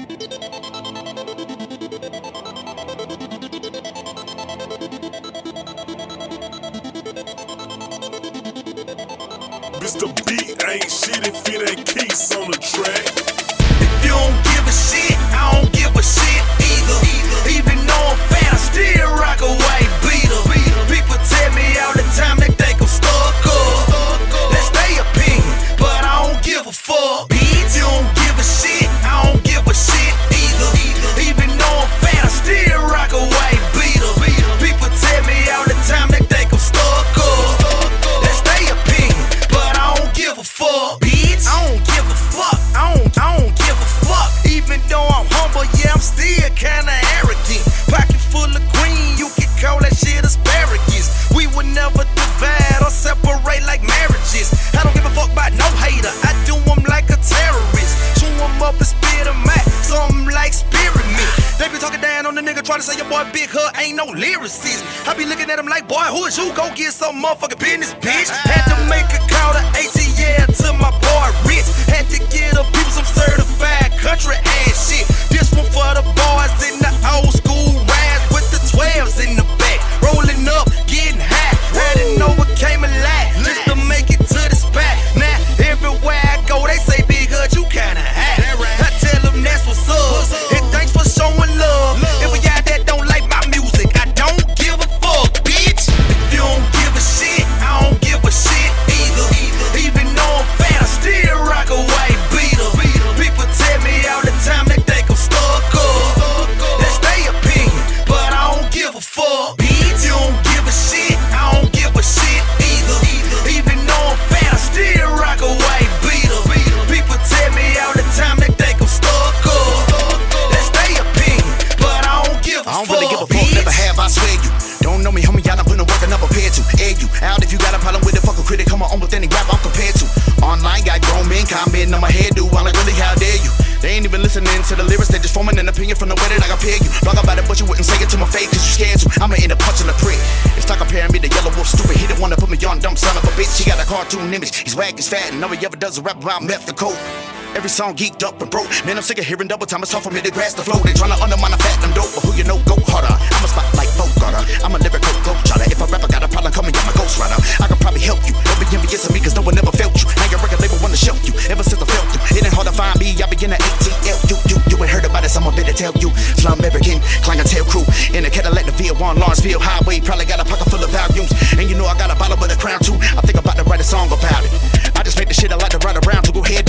Mr. B ain't shit if it ain't Keys on the track. If you don't give a shit, I don't give a shit either. Even though I'm fat, I still rock a white beater. People tell me all the time they think I'm stuck up. That's their opinion, but I don't give a fuck. Bitch, you don't give a shit, I don't give a shit either. Even though I'm fat, I still rock a white beater. People tell me all the time they think I'm stuck up. That's their opinion, but I don't give a fuck. Bitch, I don't give a fuck. I don't give a fuck. Even though I'm humble, yeah, I'm still kinda arrogant. Pocket full of green, you can call that shit asparagus. We would never divide or separate like marriages. I don't give a fuck about no hater, I do them like a terrorist. Chew them up and spit them out, something like spearmint. They be talking down on the nigga, try to say your boy Big Hood ain't no lyricist. I be looking at him like, boy, who is you? Go get some motherfucking business, bitch. Had to make a call to ATL to my boy Rich. Had to get a people some certified country ass shit. This one for the boys in the old school rides with the 12s in the back. Rolling up, getting high. I didn't know what came alive just to make it to the spot. Now, everywhere I go, they say, Big Hood, you kinda high. I tell them that's what's up. And thanks for showing love. If we y'all that don't like my music, I don't give a fuck, bitch. If you don't give a shit, I don't give a shit either. Even though I'm fat, I still rock a white beater. People tell me all the time they think I'm stuck up. That's their opinion, but I don't give a fuck. Bitch, you don't give a shit, I don't give a shit either. Even though I'm fat, I still rock a white beater. People tell me all the time they think I'm stuck up. That's their opinion, but I don't give a fuck. I don't really give a fuck, never have, I swear you. Don't know me, homie, y'all done put no work, I never prepared to air you out. If you got a problem with it, fuck a critic, come on with any rap I'm compared to. Online, got grown men commenting on my hairdo, I'm like, really, how dare you? They ain't even listening to the lyrics, they just forming an opinion from the way that I compare you. Blog about it, but you wouldn't say it to my face, cause you scared to. I'ma end up punching a prick. It's like comparing me to Yellow Wolf, stupid. He didn't wanna put me on, dumb son of a bitch. He got a cartoon image, he's wag, he's fat, and all he ever does is rap about meth and coke. Every song geeked up and broke. Man, I'm sick of hearing double time. It's hard for me to grasp the flow. They tryna undermine the fact I'm dope, but who you know go harder. I'm a spotlight Bogart. I'm a lyrical globetrotter. If a rapper got a problem, call me, I'm a ghost rider. I can probably help you. Don't be envious of me, cause no one ever felt you. Now your record label wanna show you. Ever since I felt you, it ain't hard to find me. I begin at ATL. You ain't heard about it, so I'm better tell you. Slum American, clientele crew. In a Cadillac, the VA1 Lawrenceville Highway. Probably got a pocket full of volumes. And you know I got a bottle with a crown too. I think I'm about to write a song about it. I just make the shit I like to ride around to. Go ahead